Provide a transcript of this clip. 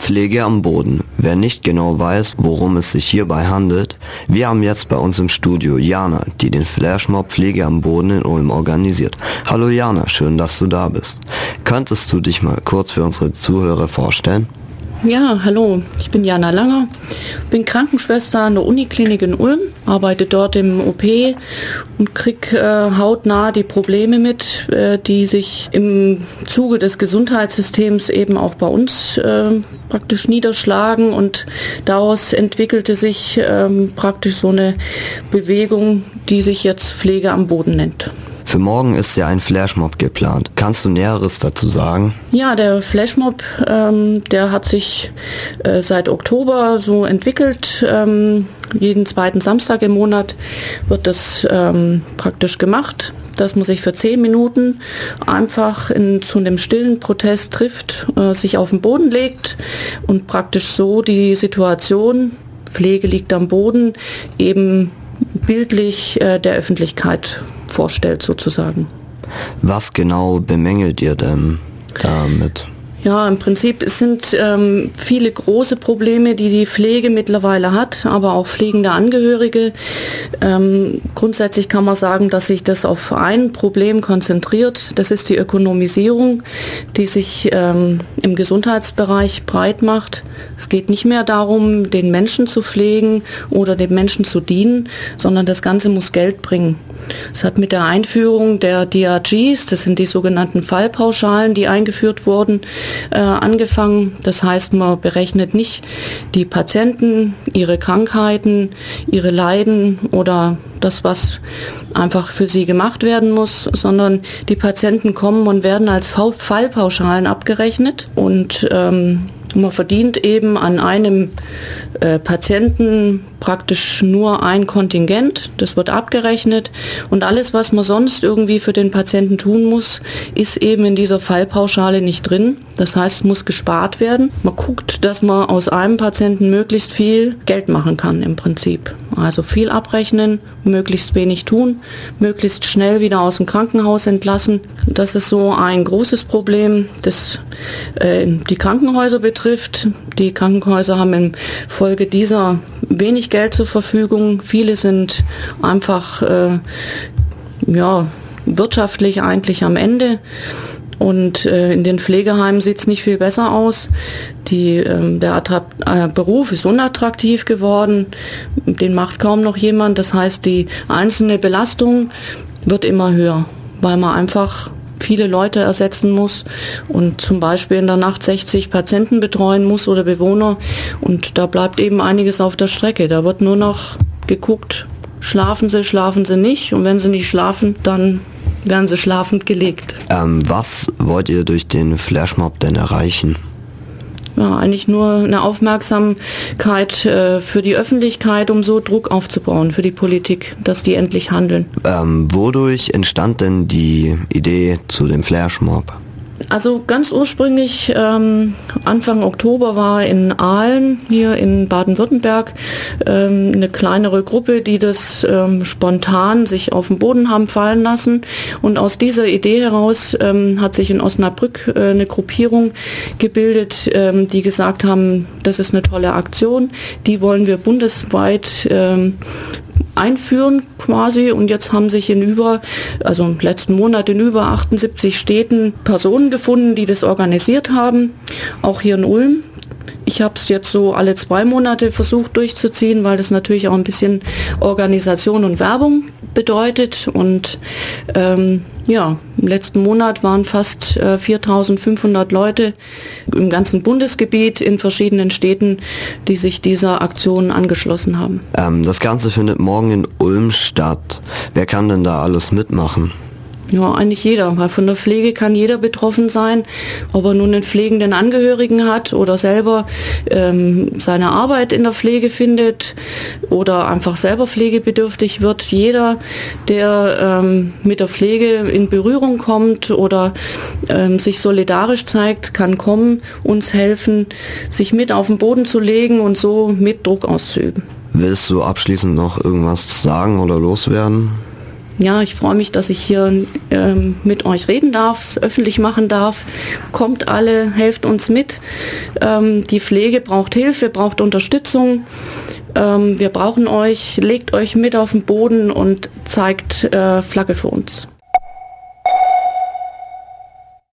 Pflege am Boden. Wer nicht genau weiß, worum es sich hierbei handelt, wir haben jetzt bei uns im Studio Jana, die den Flashmob Pflege am Boden in Ulm organisiert. Hallo Jana, schön, dass du da bist. Könntest du dich mal kurz für unsere Zuhörer vorstellen? Ja, hallo, ich bin Jana Langer, bin Krankenschwester an der Uniklinik in Ulm, arbeite dort im OP und kriege hautnah die Probleme mit, die sich im Zuge des Gesundheitssystems eben auch bei uns praktisch niederschlagen, und daraus entwickelte sich praktisch so eine Bewegung, die sich jetzt Pflege am Boden nennt. Für morgen ist ja ein Flashmob geplant. Kannst du Näheres dazu sagen? Ja, der Flashmob, der hat sich seit Oktober so entwickelt. Jeden zweiten Samstag im Monat wird das praktisch gemacht, dass man sich für 10 Minuten einfach zu einem stillen Protest trifft, sich auf den Boden legt und praktisch so die Situation, Pflege liegt am Boden, eben bildlich der Öffentlichkeit vorstellt sozusagen. Was genau bemängelt ihr denn damit? Ja, im Prinzip sind viele große Probleme, die die Pflege mittlerweile hat, aber auch pflegende Angehörige. Grundsätzlich kann man sagen, dass sich das auf ein Problem konzentriert. Das ist die Ökonomisierung, die sich im Gesundheitsbereich breit macht. Es geht nicht mehr darum, den Menschen zu pflegen oder dem Menschen zu dienen, sondern das Ganze muss Geld bringen. Es hat mit der Einführung der DRGs, das sind die sogenannten Fallpauschalen, die eingeführt wurden, angefangen. Das heißt, man berechnet nicht die Patienten, ihre Krankheiten, ihre Leiden oder das, was einfach für sie gemacht werden muss, sondern die Patienten kommen und werden als Fallpauschalen abgerechnet, und man verdient eben an einem Patienten praktisch nur ein Kontingent, das wird abgerechnet, und alles, was man sonst irgendwie für den Patienten tun muss, ist eben in dieser Fallpauschale nicht drin. Das heißt, es muss gespart werden. Man guckt, dass man aus einem Patienten möglichst viel Geld machen kann im Prinzip. Also viel abrechnen, möglichst wenig tun, möglichst schnell wieder aus dem Krankenhaus entlassen. Das ist so ein großes Problem, das die Krankenhäuser betrifft. Die Krankenhäuser haben infolge dieser wenig Geld zur Verfügung. Viele sind einfach wirtschaftlich eigentlich am Ende. Und in den Pflegeheimen sieht es nicht viel besser aus. Der Beruf ist unattraktiv geworden, den macht kaum noch jemand. Das heißt, die einzelne Belastung wird immer höher, weil man einfach viele Leute ersetzen muss und zum Beispiel in der Nacht 60 Patienten betreuen muss oder Bewohner. Und da bleibt eben einiges auf der Strecke. Da wird nur noch geguckt, schlafen sie nicht. Und wenn sie nicht schlafen, dann werden sie schlafend gelegt. Was wollt ihr durch den Flashmob denn erreichen? Ja, eigentlich nur eine Aufmerksamkeit für die Öffentlichkeit, um so Druck aufzubauen für die Politik, dass die endlich handeln. Wodurch entstand denn die Idee zu dem Flashmob? Also ganz ursprünglich, Anfang Oktober war in Aalen, hier in Baden-Württemberg, eine kleinere Gruppe, die das spontan sich auf den Boden haben fallen lassen. Und aus dieser Idee heraus hat sich in Osnabrück eine Gruppierung gebildet, die gesagt haben, das ist eine tolle Aktion, die wollen wir bundesweit einführen quasi, und jetzt haben sich im letzten Monat in über 78 Städten Personen gefunden, die das organisiert haben, auch hier in Ulm. Ich habe es jetzt so alle 2 Monate versucht durchzuziehen, weil das natürlich auch ein bisschen Organisation und Werbung bedeutet. Und im letzten Monat waren fast 4.500 Leute im ganzen Bundesgebiet in verschiedenen Städten, die sich dieser Aktion angeschlossen haben. Das Ganze findet morgen in Ulm statt. Wer kann denn da alles mitmachen? Ja, eigentlich jeder, weil von der Pflege kann jeder betroffen sein, ob er nun einen pflegenden Angehörigen hat oder selber seine Arbeit in der Pflege findet oder einfach selber pflegebedürftig wird. Jeder, der mit der Pflege in Berührung kommt oder sich solidarisch zeigt, kann kommen, uns helfen, sich mit auf den Boden zu legen und so mit Druck auszuüben. Willst du abschließend noch irgendwas sagen oder loswerden? ja, ich freue mich, dass ich hier mit euch reden darf, es öffentlich machen darf. Kommt alle, helft uns mit. Die Pflege braucht Hilfe, braucht Unterstützung. Wir brauchen euch, legt euch mit auf den Boden und zeigt Flagge für uns.